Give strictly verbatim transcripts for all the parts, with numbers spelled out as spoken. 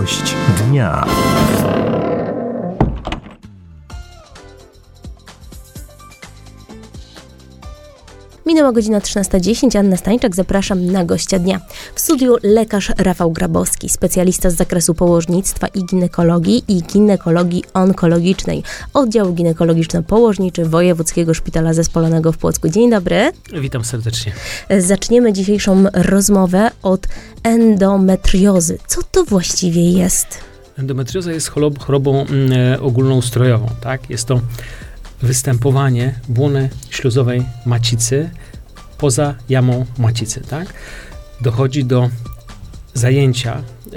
Gość dnia. Minęła godzina trzynasta dziesięć, Anna Stańczak, zapraszam na gościa dnia. W studiu lekarz Rafał Grabowski, specjalista z zakresu położnictwa i ginekologii i ginekologii onkologicznej, oddział ginekologiczno-położniczy Wojewódzkiego Szpitala Zespolonego w Płocku. Dzień dobry. Witam serdecznie. Zaczniemy dzisiejszą rozmowę od endometriozy. Co to właściwie jest? Endometrioza jest chorobą e, ogólnoustrojową, tak? Jest to występowanie błony śluzowej macicy poza jamą macicy, tak? Dochodzi do zajęcia e,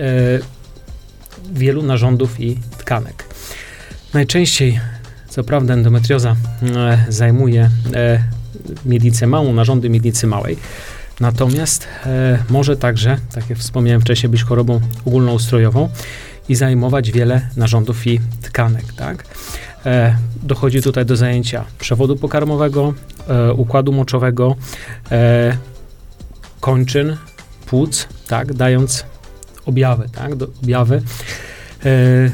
wielu narządów i tkanek. Najczęściej, co prawda, endometrioza e, zajmuje e, miednicę małą, narządy miednicy małej, natomiast e, może także, tak jak wspomniałem wcześniej, być chorobą ogólnoustrojową i zajmować wiele narządów i tkanek, tak? E, dochodzi tutaj do zajęcia przewodu pokarmowego, e, układu moczowego, e, kończyn, płuc, tak, dając objawy, tak, do, objawy e,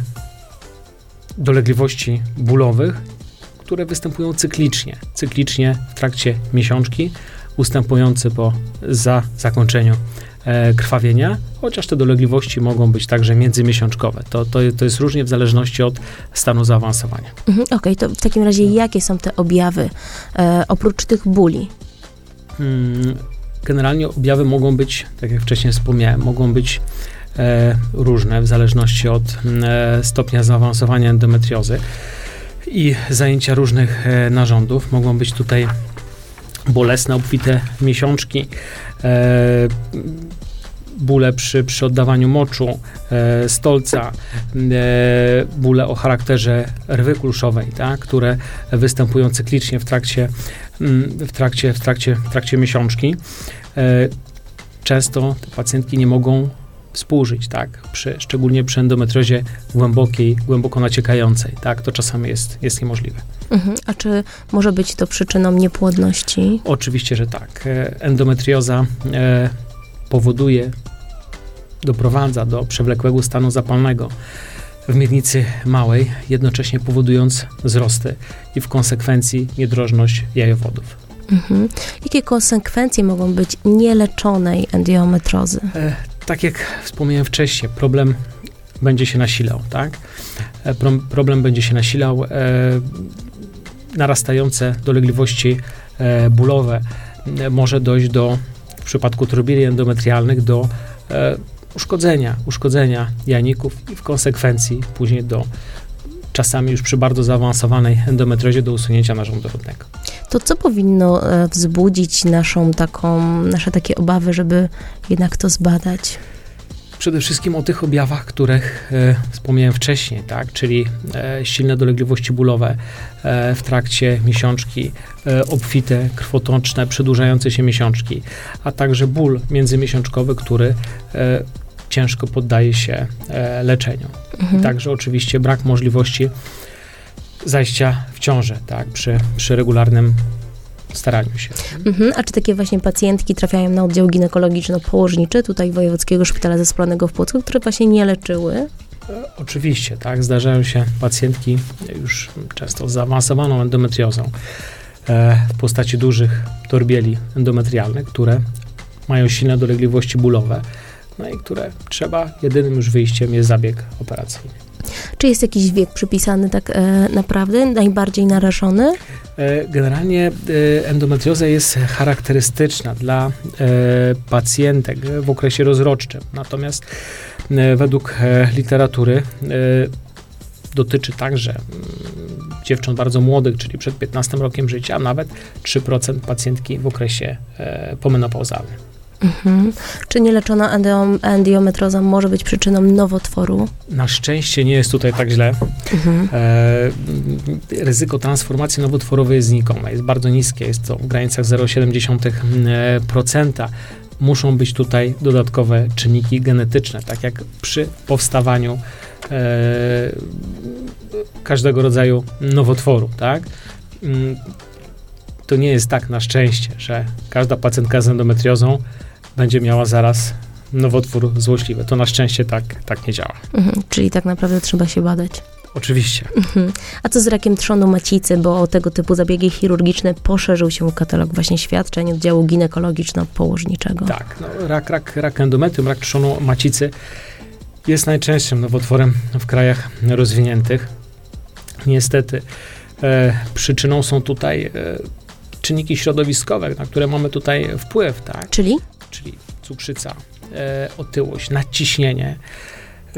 dolegliwości bólowych, które występują cyklicznie, cyklicznie w trakcie miesiączki, ustępujące po za zakończeniu e, krwawienia, chociaż te dolegliwości mogą być także międzymiesiączkowe. To, to, to jest różnie w zależności od stanu zaawansowania. Mhm, Okej, okay, to w takim razie jakie są te objawy e, oprócz tych bóli? Hmm, generalnie objawy mogą być, tak jak wcześniej wspomniałem, mogą być e, różne w zależności od e, stopnia zaawansowania endometriozy i zajęcia różnych e, narządów. Mogą być tutaj bolesne, obfite miesiączki, e, bóle przy, przy oddawaniu moczu, e, stolca, e, bóle o charakterze rwy kulszowej, tak, które występują cyklicznie w trakcie, w trakcie, w trakcie, w trakcie miesiączki. E, często te pacjentki nie mogą współżyć, tak, przy, szczególnie przy endometriozie głębokiej, głęboko naciekającej, tak, to czasami jest, jest niemożliwe. Mhm. A czy może być to przyczyną niepłodności? Oczywiście, że tak. E, endometrioza e, powoduje, doprowadza do przewlekłego stanu zapalnego w miednicy małej, jednocześnie powodując wzrosty i w konsekwencji niedrożność jajowodów. Mhm. Jakie konsekwencje mogą być nieleczonej endometriozy? E, tak jak wspomniałem wcześniej, problem będzie się nasilał, tak? E, pro, problem będzie się nasilał, e, narastające dolegliwości e, bólowe, e, może dojść do, w przypadku trobili endometrialnych, do e, uszkodzenia, uszkodzenia jajników i w konsekwencji później do, czasami już przy bardzo zaawansowanej endometriozie, do usunięcia narządu rodnego. To co powinno e, wzbudzić naszą taką, nasze takie obawy, żeby jednak to zbadać? Przede wszystkim o tych objawach, których e, wspomniałem wcześniej, tak, czyli e, silne dolegliwości bólowe e, w trakcie miesiączki, e, obfite, krwotoczne, przedłużające się miesiączki, a także ból międzymiesiączkowy, który e, ciężko poddaje się e, leczeniu. Mhm. Także oczywiście brak możliwości zajścia w ciążę, tak, przy, przy regularnym staraniu się. Mhm. A czy takie właśnie pacjentki trafiają na oddział ginekologiczno-położniczy tutaj Wojewódzkiego Szpitala Zespolonego w Płocku, które właśnie nie leczyły? E, oczywiście, tak. Zdarzają się pacjentki już często z zaawansowaną endometriozą e, w postaci dużych torbieli endometrialnych, które mają silne dolegliwości bólowe, no i które trzeba, jedynym już wyjściem jest zabieg operacyjny. Czy jest jakiś wiek przypisany tak e, naprawdę, najbardziej narażony? E, generalnie e, endometrioza jest charakterystyczna dla e, pacjentek w okresie rozrodczym. Natomiast e, według e, literatury e, dotyczy także m, dziewcząt bardzo młodych, czyli przed piętnastym rokiem życia, a nawet trzy procent pacjentki w okresie e, pomenopauzalnym. Mhm. Czy nieleczona endometrioza może być przyczyną nowotworu? Na szczęście nie jest tutaj tak źle. Mhm. E, ryzyko transformacji nowotworowej jest znikome, jest bardzo niskie, jest to w granicach zero przecinek siedem procent. Muszą być tutaj dodatkowe czynniki genetyczne, tak jak przy powstawaniu e, każdego rodzaju nowotworu, tak? To nie jest tak, na szczęście, że każda pacjentka z endometriozą będzie miała zaraz nowotwór złośliwy. To na szczęście tak, tak nie działa. Mhm, czyli tak naprawdę trzeba się badać. Oczywiście. Mhm. A co z rakiem trzonu macicy, bo o tego typu zabiegi chirurgiczne poszerzył się katalog właśnie świadczeń oddziału ginekologiczno-położniczego. Tak, no, rak, rak, rak endometrium, rak trzonu macicy jest najczęstszym nowotworem w krajach rozwiniętych. Niestety e, przyczyną są tutaj e, czynniki środowiskowe, na które mamy tutaj wpływ, tak? Czyli? Czyli cukrzyca, e, otyłość, nadciśnienie, e,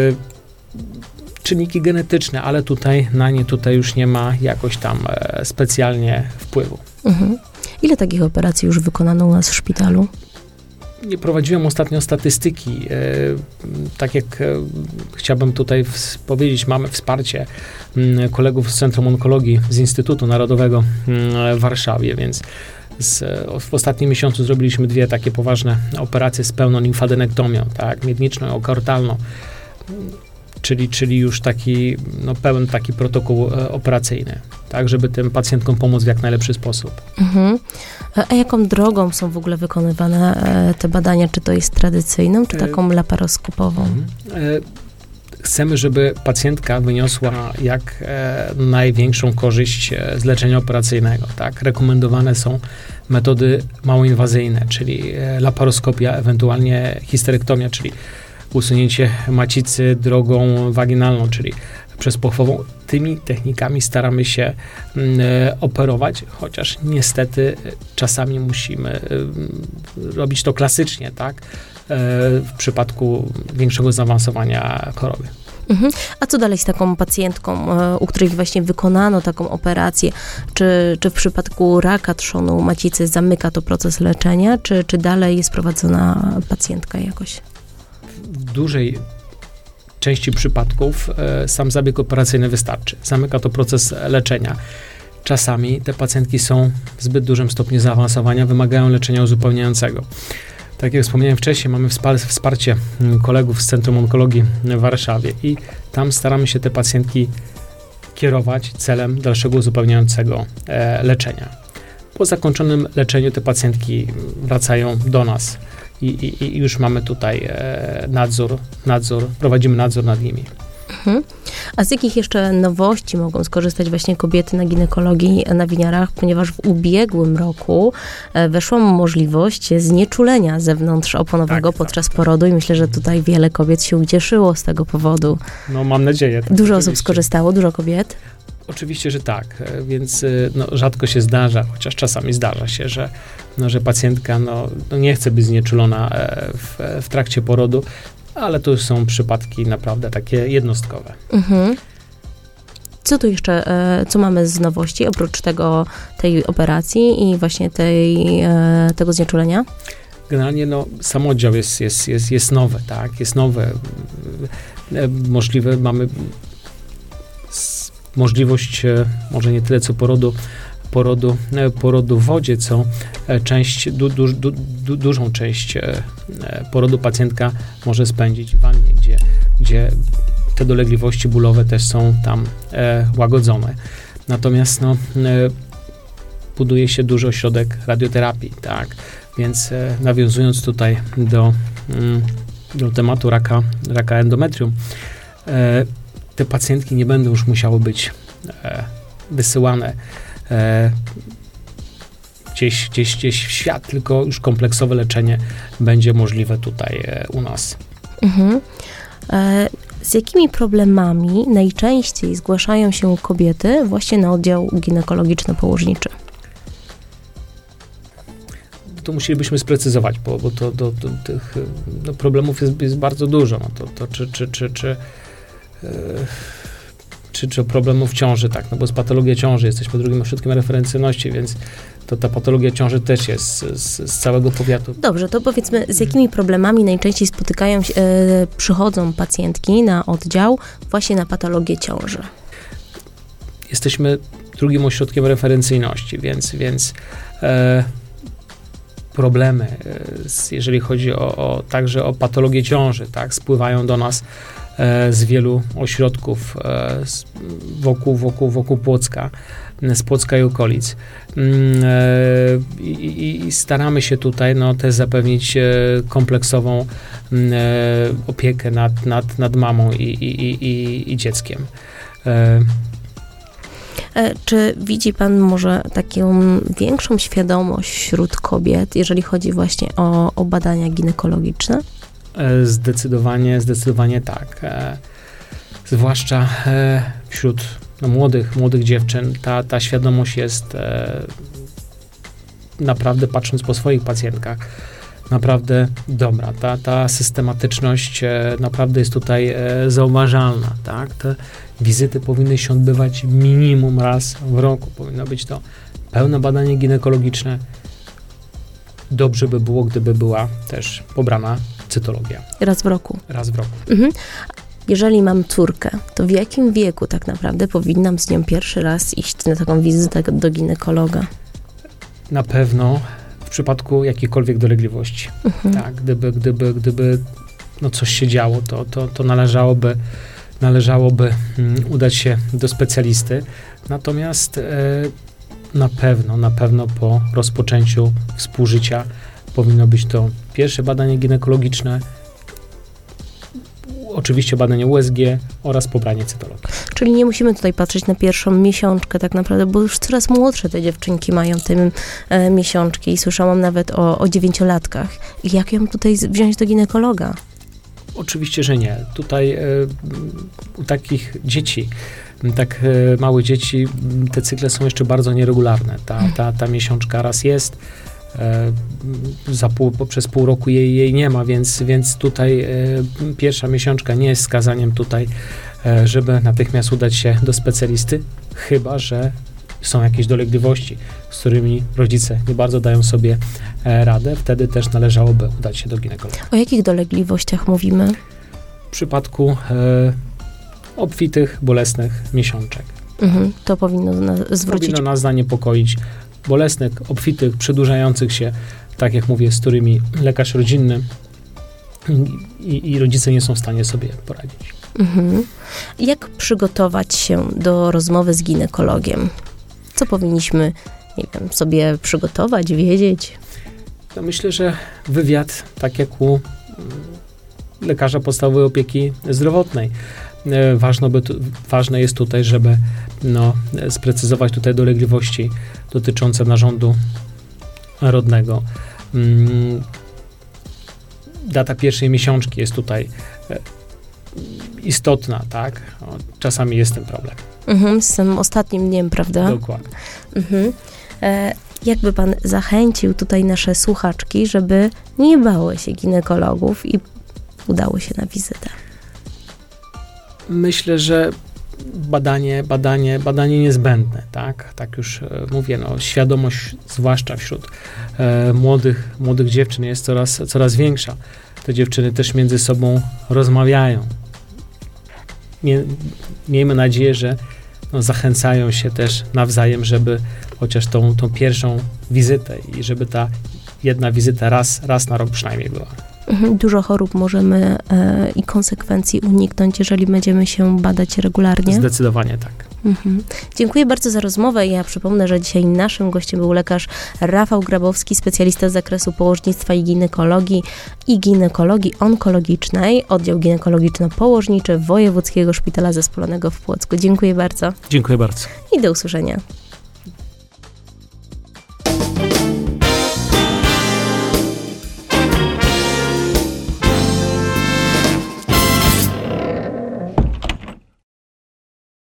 czynniki genetyczne, ale tutaj na nie tutaj już nie ma jakoś tam e, specjalnie wpływu. Mhm. Ile takich operacji już wykonano u nas w szpitalu? Nie prowadziłem ostatnio statystyki. E, tak jak e, chciałbym tutaj w, powiedzieć, mamy wsparcie m, kolegów z Centrum Onkologii z Instytutu Narodowego m, w Warszawie, więc z, w ostatnim miesiącu zrobiliśmy dwie takie poważne operacje z pełną limfadenektomią, tak, miedniczną i okartalną. Czyli, czyli już taki, no, pełen taki protokół e, operacyjny, tak, żeby tym pacjentkom pomóc w jak najlepszy sposób. Mhm. A jaką drogą są w ogóle wykonywane e, te badania? Czy to jest tradycyjną, czy taką laparoskopową? E, chcemy, żeby pacjentka wyniosła jak e, największą korzyść z leczenia operacyjnego, tak. Rekomendowane są metody małoinwazyjne, czyli e, laparoskopia, ewentualnie histerektomia, czyli usunięcie macicy drogą waginalną, czyli przez pochwową. Tymi technikami staramy się mm, operować, chociaż niestety czasami musimy y, robić to klasycznie, tak? E, w przypadku większego zaawansowania choroby. Mhm. A co dalej z taką pacjentką, u której właśnie wykonano taką operację? Czy, czy w przypadku raka trzonu macicy zamyka to proces leczenia, czy, czy dalej jest prowadzona pacjentka jakoś? W dużej części przypadków e, sam zabieg operacyjny wystarczy. Zamyka to proces leczenia. Czasami te pacjentki są w zbyt dużym stopniu zaawansowania, wymagają leczenia uzupełniającego. Tak jak wspomniałem wcześniej, mamy wspar- wsparcie kolegów z Centrum Onkologii w Warszawie i tam staramy się te pacjentki kierować celem dalszego uzupełniającego e, leczenia. Po zakończonym leczeniu te pacjentki wracają do nas. I, i, I już mamy tutaj e, nadzór, nadzór, prowadzimy nadzór nad nimi. Mhm. A z jakich jeszcze nowości mogą skorzystać właśnie kobiety na ginekologii na Winiarach, ponieważ w ubiegłym roku e, weszła możliwość znieczulenia zewnątrzoponowego tak, podczas tak, porodu i myślę, że tutaj wiele kobiet się ucieszyło z tego powodu. No mam nadzieję. Tak, dużo oczywiście. osób skorzystało, dużo kobiet? Oczywiście, że tak, więc no, rzadko się zdarza, chociaż czasami zdarza się, że, no, że pacjentka no, no nie chce być znieczulona w, w trakcie porodu, ale to już są przypadki naprawdę takie jednostkowe. Mhm. Co tu jeszcze, co mamy z nowości, oprócz tego, tej operacji i właśnie tej, tego znieczulenia? Generalnie no, sam oddział jest, jest, jest, jest nowy, tak, jest nowe, możliwe, mamy możliwość, może nie tyle co porodu, porodu, porodu w wodzie, co część, du, du, du, du, dużą część porodu pacjentka może spędzić w wannie, gdzie, gdzie te dolegliwości bólowe też są tam e, łagodzone. Natomiast no, e, buduje się duży ośrodek radioterapii, tak, więc e, nawiązując tutaj do, mm, do tematu raka, raka endometrium, e, te pacjentki nie będą już musiały być e, wysyłane e, gdzieś, gdzieś, gdzieś w świat, tylko już kompleksowe leczenie będzie możliwe tutaj e, u nas. Mhm. E, z jakimi problemami najczęściej zgłaszają się kobiety właśnie na oddział ginekologiczno-położniczy? To musielibyśmy sprecyzować, bo, bo to, to, to tych no, problemów jest, jest bardzo dużo. No, to, to czy, czy, czy, czy Czy, czy problemów ciąży, tak, no bo z patologia ciąży jesteśmy drugim ośrodkiem referencyjności, więc to ta patologia ciąży też jest z, z całego powiatu. Dobrze, to powiedzmy, z jakimi problemami najczęściej spotykają się, e, przychodzą pacjentki na oddział właśnie na patologię ciąży? Jesteśmy drugim ośrodkiem referencyjności, więc, więc e, problemy, e, jeżeli chodzi o, o także o patologię ciąży, tak, spływają do nas z wielu ośrodków wokół, wokół, wokół Płocka. z Płocka i okolic. I, i, i staramy się tutaj no, też zapewnić kompleksową opiekę nad, nad, nad mamą i, i, i, i dzieckiem. Czy widzi pan może taką większą świadomość wśród kobiet, jeżeli chodzi właśnie o, o badania ginekologiczne? Zdecydowanie, zdecydowanie tak. Zwłaszcza wśród no, młodych, młodych dziewczyn ta, ta świadomość jest e, naprawdę, patrząc po swoich pacjentkach, naprawdę dobra. Ta, ta systematyczność e, naprawdę jest tutaj e, zauważalna. Tak? Te wizyty powinny się odbywać minimum raz w roku. Powinno być to pełne badanie ginekologiczne. Dobrze by było, gdyby była też pobrana cytologia. Raz w roku. Raz w roku. Mhm. Jeżeli mam córkę, to w jakim wieku tak naprawdę powinnam z nią pierwszy raz iść na taką wizytę do ginekologa? Na pewno w przypadku jakichkolwiek dolegliwości. Mhm. Tak, gdyby, gdyby, gdyby no coś się działo, to, to, to należałoby, należałoby um, udać się do specjalisty. Natomiast e, na pewno, na pewno po rozpoczęciu współżycia powinno być to pierwsze badanie ginekologiczne, oczywiście badanie U S G oraz pobranie cytologii. Czyli nie musimy tutaj patrzeć na pierwszą miesiączkę tak naprawdę, bo już coraz młodsze te dziewczynki mają te e, miesiączki i słyszałam nawet o, o dziewięciolatkach. I jak ją tutaj wziąć do ginekologa? Oczywiście, że nie. Tutaj e, u takich dzieci, tak e, małe dzieci, te cykle są jeszcze bardzo nieregularne. Ta, ta, ta miesiączka raz jest, E, za pół, przez pół roku jej, jej nie ma, więc, więc tutaj e, pierwsza miesiączka nie jest wskazaniem tutaj, e, żeby natychmiast udać się do specjalisty, chyba że są jakieś dolegliwości, z którymi rodzice nie bardzo dają sobie e, radę, wtedy też należałoby udać się do ginekologa. O jakich dolegliwościach mówimy? W przypadku e, obfitych, bolesnych miesiączek. Mhm, to powinno nas zwrócić. Powinno nas zaniepokoić. Bolesnych, obfitych, przedłużających się, tak jak mówię, z którymi lekarz rodzinny i, i rodzice nie są w stanie sobie poradzić. Mhm. Jak przygotować się do rozmowy z ginekologiem? Co powinniśmy, nie wiem, sobie przygotować, wiedzieć? No myślę, że wywiad, tak jak u lekarza podstawowej opieki zdrowotnej. Ważne, by tu, ważne jest tutaj, żeby no, sprecyzować tutaj dolegliwości dotyczące narządu rodnego. Hmm. Data pierwszej miesiączki jest tutaj e, istotna, tak? O, czasami jest ten problem. Mhm, z tym ostatnim dniem, prawda? Dokładnie. Mhm. E, jakby pan zachęcił tutaj nasze słuchaczki, żeby nie bały się ginekologów i udało się na wizytę? Myślę, że badanie, badanie, badanie niezbędne, tak? Tak już e, mówię, no, świadomość, zwłaszcza wśród e, młodych, młodych dziewczyn jest coraz, coraz większa. Te dziewczyny też między sobą rozmawiają. Mie, miejmy nadzieję, że no, zachęcają się też nawzajem, żeby chociaż tą, tą pierwszą wizytę i żeby ta jedna wizyta raz, raz na rok przynajmniej była. Dużo chorób możemy e, i konsekwencji uniknąć, jeżeli będziemy się badać regularnie. Zdecydowanie tak. Mhm. Dziękuję bardzo za rozmowę. Ja przypomnę, że dzisiaj naszym gościem był lekarz Rafał Grabowski, specjalista z zakresu położnictwa i ginekologii i ginekologii onkologicznej, oddział ginekologiczno-położniczy Wojewódzkiego Szpitala Zespolonego w Płocku. Dziękuję bardzo. Dziękuję bardzo. I do usłyszenia.